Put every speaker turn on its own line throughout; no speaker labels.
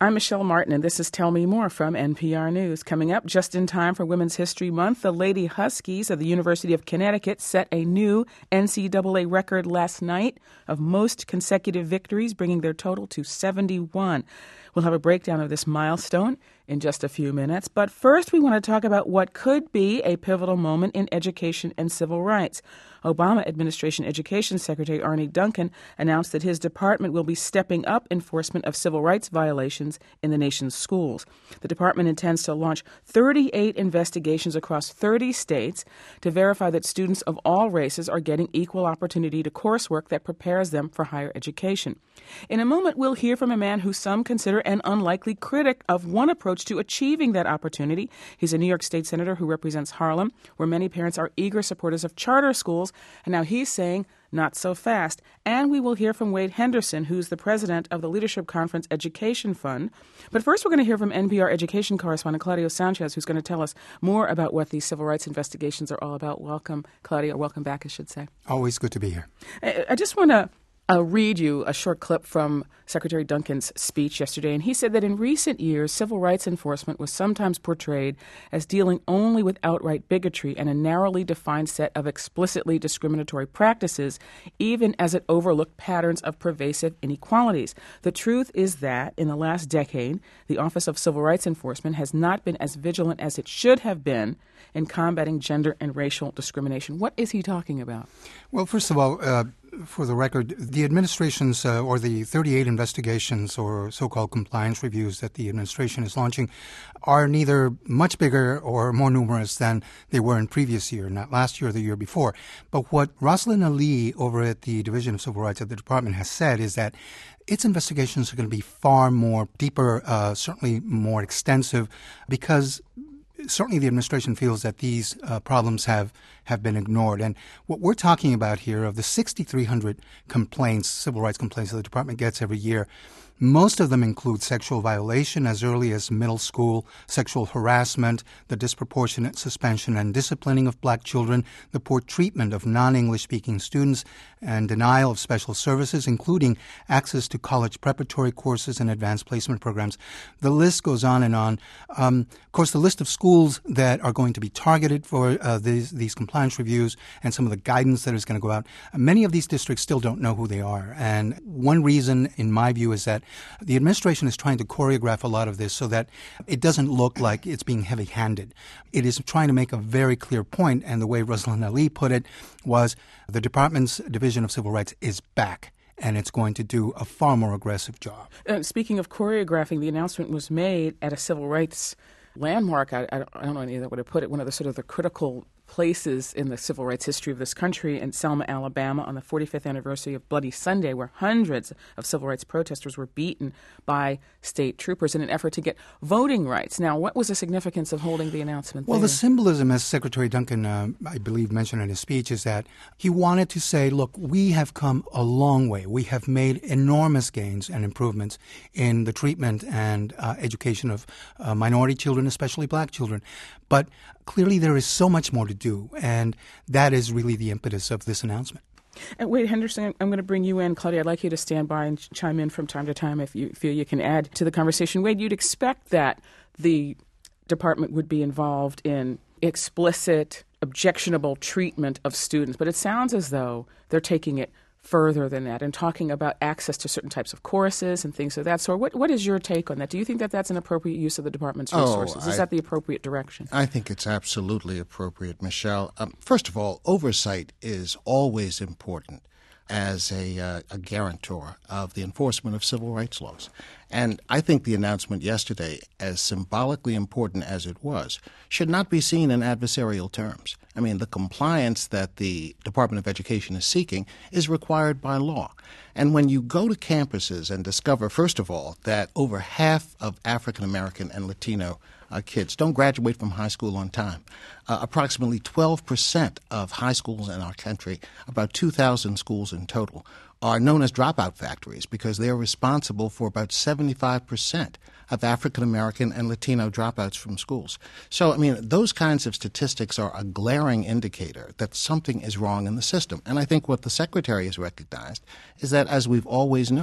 I'm Michelle Martin, and this is Tell Me More from NPR News. Coming up just in time for Women's History Month, the Lady Huskies of the University of Connecticut set a new NCAA record last night of most consecutive victories, bringing their total to 71. We'll have a breakdown of this milestone in just a few minutes. But first, we want to talk about what could be a pivotal moment in education and civil rights. Obama administration Education Secretary Arne Duncan announced that his department will be stepping up enforcement of civil rights violations in the nation's schools. The department intends to launch 38 investigations across 30 states to verify that students of all races are getting equal opportunity to coursework that prepares them for higher education. In a moment, we'll hear from a man who some consider an unlikely critic of one approach to achieving that opportunity. He's a New York State Senator who represents Harlem, where many parents are eager supporters of charter schools, and now he's saying, not so fast. And we will hear from Wade Henderson, who's the president of the Leadership Conference Education Fund. But first, we're going to hear from NPR education correspondent Claudio Sanchez, who's going to tell us more about what these civil rights investigations are all about. Welcome, Claudio. Welcome back, I should say.
Always good to be here.
I just want to read you a short clip from Secretary Duncan's speech yesterday, and he said that in recent years, civil rights enforcement was sometimes portrayed as dealing only with outright bigotry and a narrowly defined set of explicitly discriminatory practices, even as it overlooked patterns of pervasive inequalities. The truth is that in the last decade, the Office of Civil Rights Enforcement has not been as vigilant as it should have been in combating gender and racial discrimination. What is he talking about?
Well, first of all, for the record, the administration's or the 38 investigations or so-called compliance reviews that the administration is launching are neither much bigger or more numerous than they were in previous year, not last year or the year before. But what Roslyn Ali over at the Division of Civil Rights at the Department has said is that its investigations are going to be far more deeper, certainly more extensive, because certainly the administration feels that these problems have been ignored. And what we're talking about here, of the 6,300 complaints, civil rights complaints that the department gets every year, most of them include sexual violation as early as middle school, sexual harassment, the disproportionate suspension and disciplining of black children, the poor treatment of non-English speaking students, and denial of special services, including access to college preparatory courses and advanced placement programs. The list goes on and on. Of course, the list of schools that are going to be targeted for these compliance reviews and some of the guidance that is going to go out, many of these districts still don't know who they are. And one reason, in my view, is that the administration is trying to choreograph a lot of this so that it doesn't look like it's being heavy-handed. It is trying to make a very clear point, and the way Roslyn Ali put it was the department's Division of Civil Rights is back, and it's going to do a far more aggressive job.
Speaking of choreographing, the announcement was made at a civil rights landmark. I don't know any other way to put it, one of the sort of the critical places in the civil rights history of this country, in Selma, Alabama, on the 45th anniversary of Bloody Sunday, where hundreds of civil rights protesters were beaten by state troopers in an effort to get voting rights. Now, what was the significance of holding the announcement
Well,
there?
the symbolism, as Secretary Duncan, I believe, mentioned in his speech, is that he wanted to say, look, we have come a long way. We have made enormous gains and improvements in the treatment and education of minority children, especially black children. But clearly there is so much more to do, and that is really the impetus of this announcement.
And Wade Henderson, I'm going to bring you in. Claudia, I'd like you to stand by and chime in from time to time if you feel you can add to the conversation. Wade, you'd expect that the department would be involved in explicit, objectionable treatment of students, but it sounds as though they're taking it further than that and talking about access to certain types of courses and things of that sort. What is your take on that? Do you think that that's an appropriate use of the department's resources? Is that the appropriate direction?
I think it's absolutely appropriate, Michelle. First of all, oversight is always important as a guarantor of the enforcement of civil rights laws. And I think the announcement yesterday, as symbolically important as it was, should not be seen in adversarial terms. I mean, the compliance that the Department of Education is seeking is required by law. And when you go to campuses and discover, first of all, that over half of African American and Latino kids don't graduate from high school on time. Approximately 12% of high schools in our country, about 2,000 schools in total, are known as dropout factories because they are responsible for about 75% of African American and Latino dropouts from schools. So, I mean, those kinds of statistics are a glaring indicator that something is wrong in the system. And I think what the Secretary has recognized is that, as we've always known,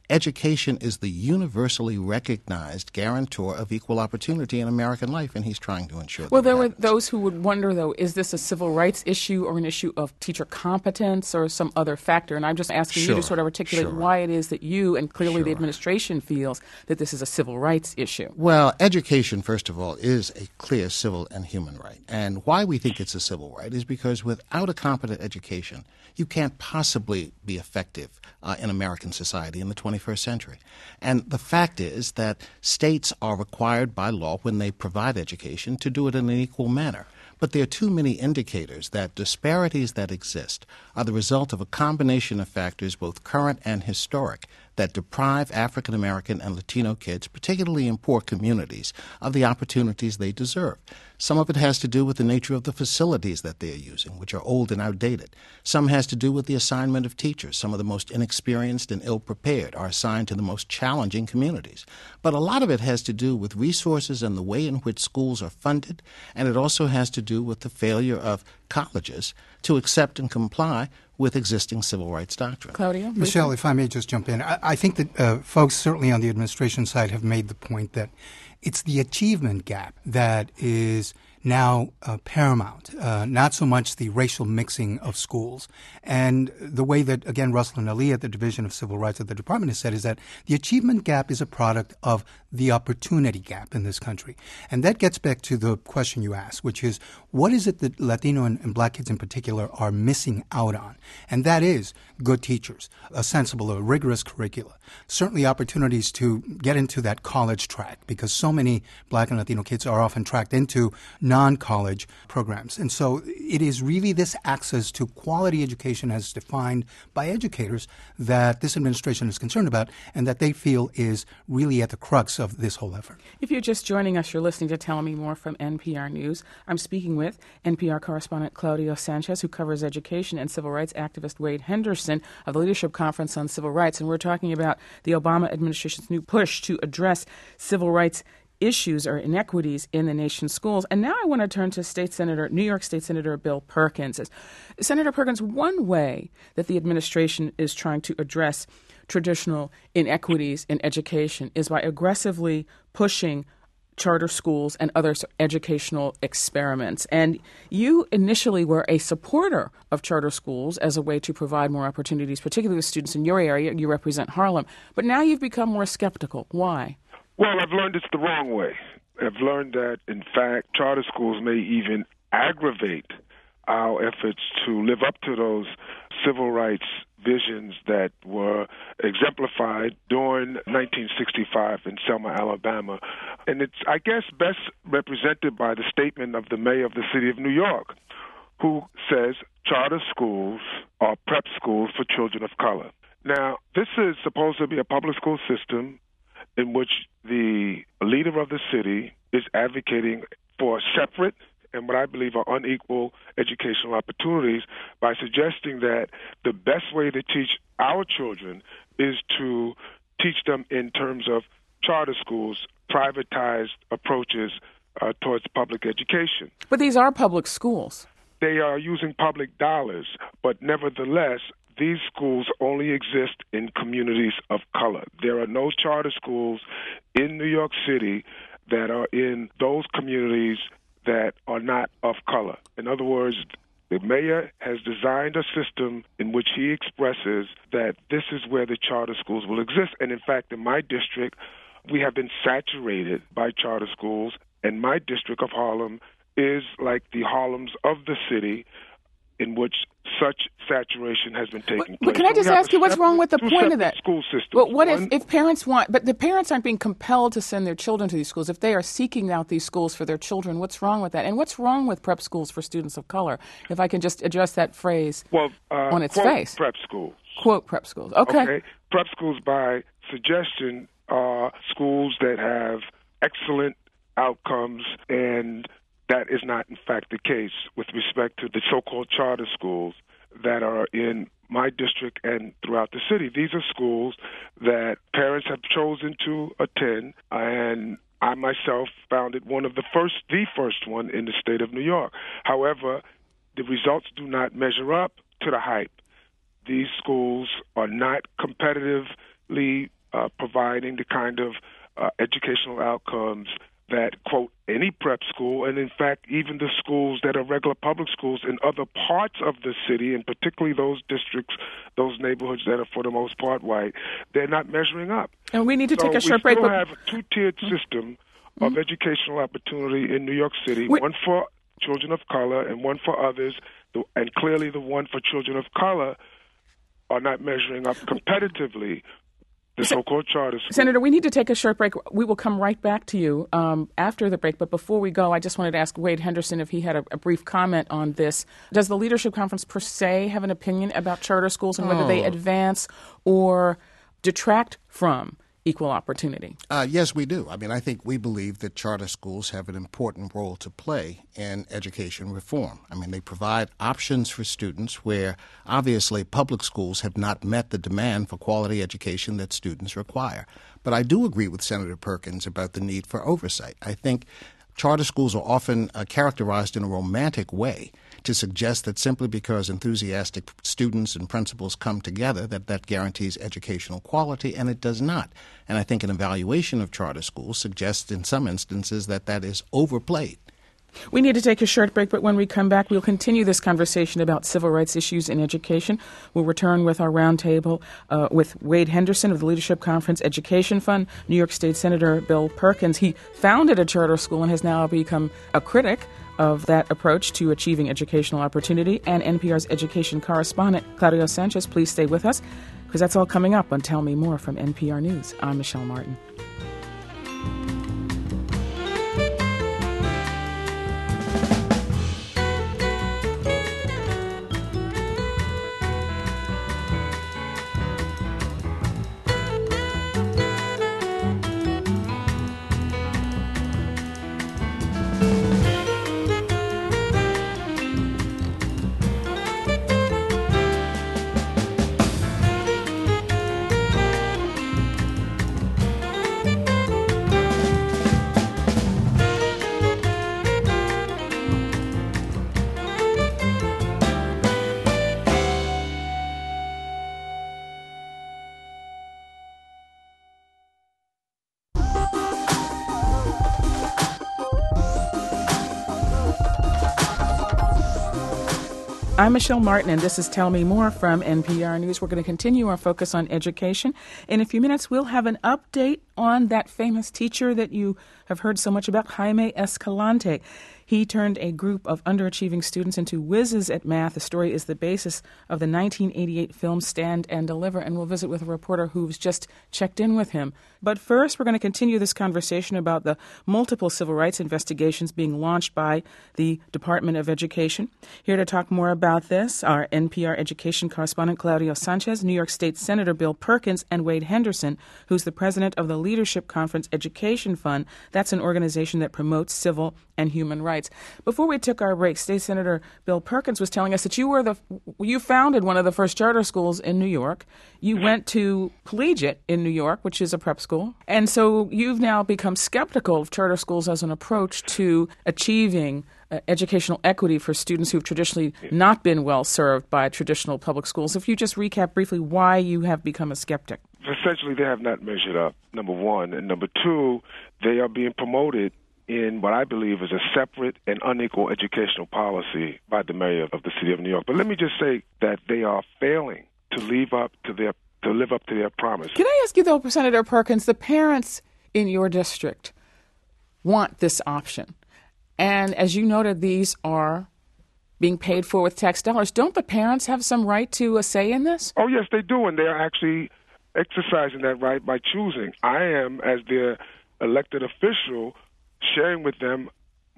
education is the universally recognized guarantor of equal opportunity in American life, and he's trying to ensure that.
Well, there were those who would wonder, though, is this a civil rights issue or an issue of teacher competence or some other factor? And I'm just asking you to sort of articulate why it is that you and clearly the administration feels that this is a civil rights issue.
Well, education, first of all, is a clear civil and human right. And why we think it's a civil right is because without a competent education, you can't possibly be effective in American society in the 21st century. And the fact is that states are required by law, when they provide education, to do it in an equal manner. But there are too many indicators that disparities that exist are the result of a combination of factors, both current and historic, that deprive African American and Latino kids, particularly in poor communities, of the opportunities they deserve. Some of it has to do with the nature of the facilities that they are using, which are old and outdated. Some has to do with the assignment of teachers. Some of the most inexperienced and ill-prepared are assigned to the most challenging communities. But a lot of it has to do with resources and the way in which schools are funded, and it also has to do with the failure of colleges to accept and comply with existing civil rights doctrine.
Claudio?
Michelle, if I may just jump in. I think that folks certainly on the administration side have made the point that it's the achievement gap that is now paramount, not so much the racial mixing of schools. And the way that, again, Russell and Ali at the Division of Civil Rights at the Department has said is that the achievement gap is a product of the opportunity gap in this country. And that gets back to the question you asked, which is, what is it that Latino and Black kids in particular are missing out on? And that is good teachers, a sensible, a rigorous curricula, certainly opportunities to get into that college track, because so many Black and Latino kids are often tracked into non-college programs. And so it is really this access to quality education as defined by educators that this administration is concerned about and that they feel is really at the crux of this whole effort.
If you're just joining us, you're listening to Tell Me More from NPR News. I'm speaking with NPR correspondent Claudio Sanchez, who covers education, and civil rights activist Wade Henderson of the Leadership Conference on Civil Rights. And we're talking about the Obama administration's new push to address civil rights issues or inequities in the nation's schools. And now I want to turn to New York State Senator Bill Perkins. Senator Perkins, one way that the administration is trying to address traditional inequities in education is by aggressively pushing charter schools and other educational experiments. And you initially were a supporter of charter schools as a way to provide more opportunities, particularly with students in your area. You represent Harlem. But now you've become more skeptical. Why?
Well, I've learned it's the wrong way. I've learned that, in fact, charter schools may even aggravate our efforts to live up to those civil rights visions that were exemplified during 1965 in Selma, Alabama. And it's, I guess, best represented by the statement of the mayor of the city of New York, who says charter schools are prep schools for children of color. Now, this is supposed to be a public school system in which the leader of the city is advocating for separate and what I believe are unequal educational opportunities by suggesting that the best way to teach our children is to teach them in terms of charter schools, privatized approaches towards public education.
But these are public schools.
They are using public dollars, but nevertheless, these schools only exist in communities of color. There are no charter schools in New York City that are in those communities that are not of color. In other words, the mayor has designed a system in which he expresses that this is where the charter schools will exist. And in fact, in my district, we have been saturated by charter schools, and my district of Harlem is like the Harlems of the city, in which such saturation has been taking place.
But can I just ask you, what's wrong with the point of that?
School systems.
Well, what if parents want, but the parents aren't being compelled to send their children to these schools. If they are seeking out these schools for their children, what's wrong with that? And what's wrong with prep schools for students of color? If I can just address that phrase on its face.
Prep schools.
Quote prep schools. Okay.
Prep schools, by suggestion, are schools that have excellent outcomes, and that is not, in fact, the case with respect to the so-called charter schools that are in my district and throughout the city. These are schools that parents have chosen to attend, and I myself found it the first one in the state of New York. However, the results do not measure up to the hype. These schools are not competitively providing the kind of educational outcomes that, quote, any prep school, and in fact, even the schools that are regular public schools in other parts of the city, and particularly those districts, those neighborhoods that are for the most part white, they're not measuring up.
And we need to take a short break.
We still have a two-tiered system of educational opportunity in New York City, one for children of color and one for others, and clearly the one for children of color are not measuring up competitively. The so-called charter school.
Senator, we need to take a short break. We will come right back to you after the break. But before we go, I just wanted to ask Wade Henderson if he had a brief comment on this. Does the Leadership Conference per se have an opinion about charter schools and whether they advance or detract from equal opportunity?
Yes, we do. I mean, I think we believe that charter schools have an important role to play in education reform. I mean, they provide options for students where obviously public schools have not met the demand for quality education that students require. But I do agree with Senator Perkins about the need for oversight. I think charter schools are often characterized in a romantic way to suggest that simply because enthusiastic students and principals come together that guarantees educational quality, and it does not. And I think an evaluation of charter schools suggests in some instances that is overplayed.
We need to take a short break, but when we come back, we'll continue this conversation about civil rights issues in education. We'll return with our roundtable with Wade Henderson of the Leadership Conference Education Fund, New York State Senator Bill Perkins. He founded a charter school and has now become a critic of that approach to achieving educational opportunity, and NPR's education correspondent, Claudio Sanchez. Please stay with us, because that's all coming up on Tell Me More from NPR News. I'm Michelle Martin. I'm Michelle Martin, and this is Tell Me More from NPR News. We're going to continue our focus on education. In a few minutes, we'll have an update on that famous teacher that you have heard so much about, Jaime Escalante. He turned a group of underachieving students into whizzes at math. The story is the basis of the 1988 film Stand and Deliver, and we'll visit with a reporter who's just checked in with him. But first, we're going to continue this conversation about the multiple civil rights investigations being launched by the Department of Education. Here to talk more about this are NPR education correspondent Claudio Sanchez, New York State Senator Bill Perkins, and Wade Henderson, who's the president of the Leadership Conference Education Fund. That's an organization that promotes civil and human rights. Before we took our break, State Senator Bill Perkins was telling us that you founded one of the first charter schools in New York. You went to Collegiate in New York, which is a prep school. And so you've now become skeptical of charter schools as an approach to achieving educational equity for students who've traditionally not been well served by traditional public schools. If you just recap briefly why you have become a skeptic.
Essentially, they have not measured up, number one. And number two, they are being promoted in what I believe is a separate and unequal educational policy by the mayor of the city of New York. But let me just say that they are failing to live up to their promise.
Can I ask you, though, Senator Perkins, the parents in your district want this option. And as you noted, these are being paid for with tax dollars. Don't the parents have some right to a say in this?
Oh, yes, they do, and they are actually exercising that right by choosing. I am, as their elected official, sharing with them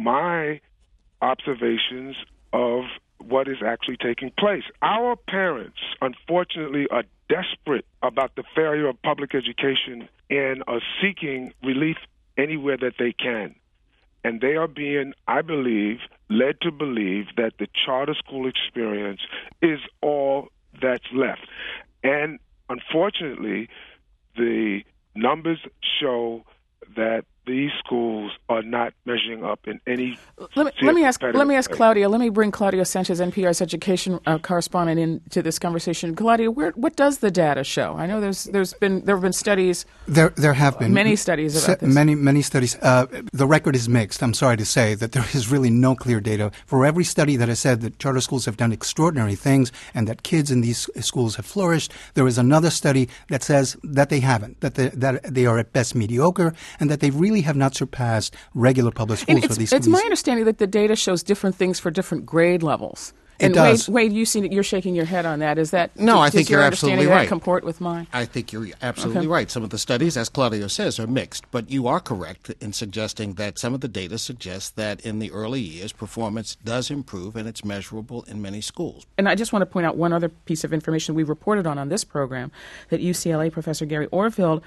my observations of what is actually taking place. Our parents, unfortunately, are desperate about the failure of public education and are seeking relief anywhere that they can. And they are being, I believe, led to believe that the charter school experience is all that's left. And unfortunately, the numbers show that these schools are not measuring measuring up in any.
Let me ask Claudia. Let me bring Claudia Sanchez, NPR's education correspondent, into this conversation. Claudia, what does the data show? I know there have been studies.
There have been
many studies about this.
Many studies. The record is mixed. I'm sorry to say that there is really no clear data. For every study that has said that charter schools have done extraordinary things and that kids in these schools have flourished, there is another study that says that they haven't, that they are at best mediocre, and that they really have not surpassed regular public schools.
It's my understanding that the data shows different things for different grade levels.
It does.
Wade, you're shaking your head on that. Is that
no? I think you're absolutely right.
That comport with mine?
I think you're absolutely right. Some of the studies, as Claudio says, are mixed, but you are correct in suggesting that some of the data suggests that in the early years, performance does improve, and it's measurable in many schools.
And I just want to point out one other piece of information we reported on this program, that UCLA professor Gary Orfield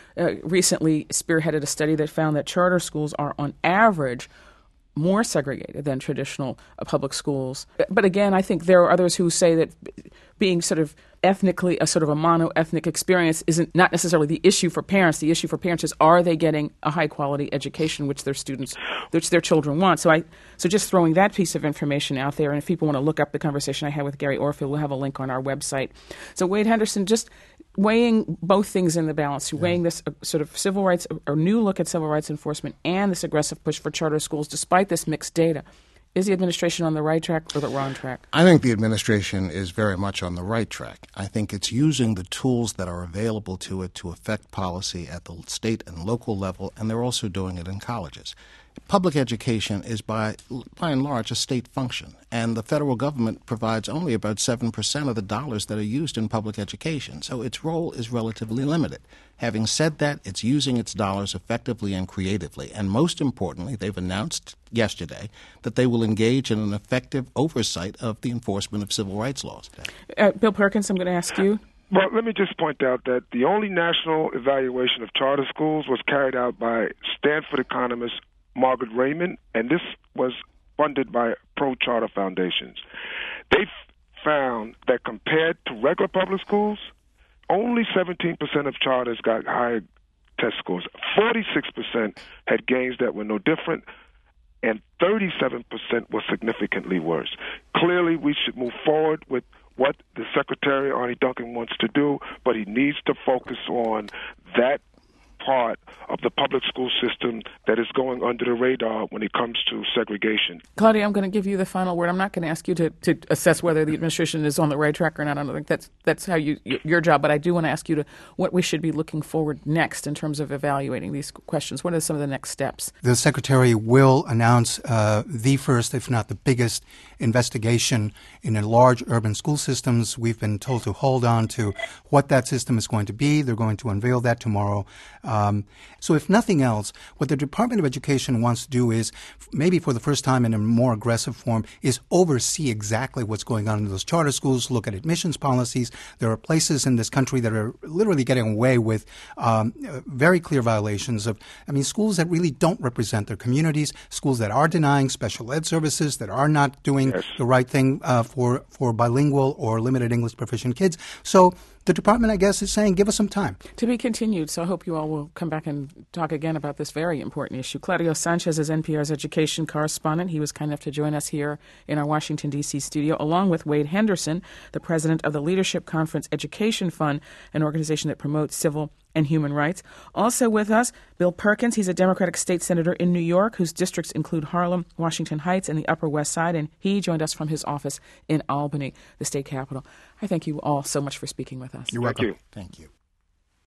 recently spearheaded a study that found that charter schools are, on average, more segregated than traditional public schools. But again, I think there are others who say that being sort of ethnically a sort of a mono-ethnic experience isn't not necessarily the issue for parents. The issue for parents is, are they getting a high-quality education which their children want? So just throwing that piece of information out there, and if people want to look up the conversation I had with Gary Orfield, we'll have a link on our website. So Wade Henderson, just weighing both things in the balance, weighing this sort of civil rights, or new look at civil rights enforcement, and this aggressive push for charter schools, despite this mixed data. Is the administration on the right track or the wrong track?
I think the administration is very much on the right track. I think it's using the tools that are available to it to affect policy at the state and local level, and they're also doing it in colleges. Public education is by and large a state function, and the federal government provides only about 7% of the dollars that are used in public education, so its role is relatively limited. Having said that, it's using its dollars effectively and creatively, and most importantly, they've announced yesterday that they will engage in an effective oversight of the enforcement of civil rights laws.
Bill Perkins, I'm going to ask you.
Well, let me just point out that the only national evaluation of charter schools was carried out by Stanford economist Margaret Raymond, and this was funded by pro-charter foundations. They found that compared to regular public schools, only 17% of charters got higher test scores. 46% had gains that were no different, and 37% were significantly worse. Clearly, we should move forward with what the Secretary, Arne Duncan, wants to do, but he needs to focus on that part of the public school system that is going under the radar when it comes to segregation.
Claudia, I'm going to give you the final word. I'm not going to ask you to assess whether the administration is on the right track or not. I don't think that's how your job, but I do want to ask you what we should be looking forward next in terms of evaluating these questions. What are some of the next steps?
The Secretary will announce the first, if not the biggest, investigation in large urban school systems. We've been told to hold on to what that system is going to be. They're going to unveil that tomorrow. So if nothing else, what the Department of Education wants to do is, maybe for the first time in a more aggressive form, is oversee exactly what's going on in those charter schools, look at admissions policies. There are places in this country that are literally getting away with very clear violations of, schools that really don't represent their communities, schools that are denying special ed services, that are not doing the right thing for bilingual or limited English proficient kids. So the department, I guess, is saying, give us some time.
To be continued, so I hope you all will come back and talk again about this very important issue. Claudio Sanchez is NPR's education correspondent. He was kind enough to join us here in our Washington, D.C. studio, along with Wade Henderson, the president of the Leadership Conference Education Fund, an organization that promotes civil and human rights. Also with us, Bill Perkins. He's a Democratic state senator in New York, whose districts include Harlem, Washington Heights, and the Upper West Side, and he joined us from his office in Albany, the state capital. I thank you all so much for speaking with us.
You're welcome.
Thank you.
Thank you.